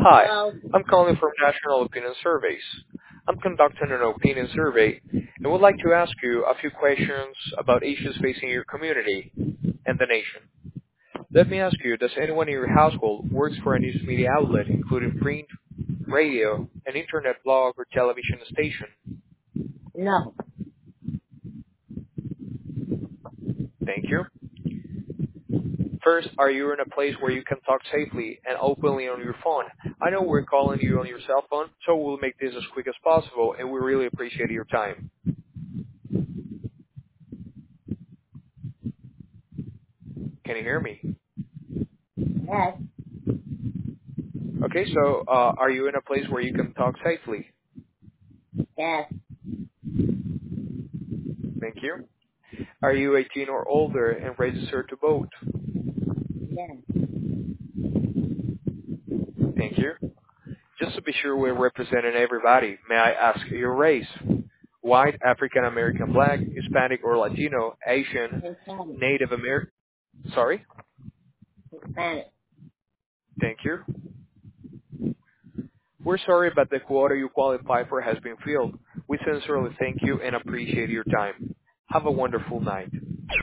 Hi, Hello. I'm calling from National Opinion Surveys. I'm conducting an opinion survey and would like to ask you a few questions about issues facing your community and the nation. Let me ask you, does anyone in your household works for a news media outlet, including print, radio, an internet blog, or television station? No. Thank you. First, are you in a place where you can talk safely and openly on your phone? I know we're calling you on your cell phone, so we'll make this as quick as possible, and we really appreciate your time. Can you hear me? Yes. Okay, so are you in a place where you can talk safely? Yes. Thank you. Are you 18 or older and registered to vote? Yes. Thank you. Just to be sure we're representing everybody, may I ask your race? White, African American, Black, Hispanic or Latino, Asian, Hispanic. Native American? Sorry? Hispanic. Thank you. We're sorry, but the quota you qualify for has been filled. We sincerely thank you and appreciate your time. Have a wonderful night.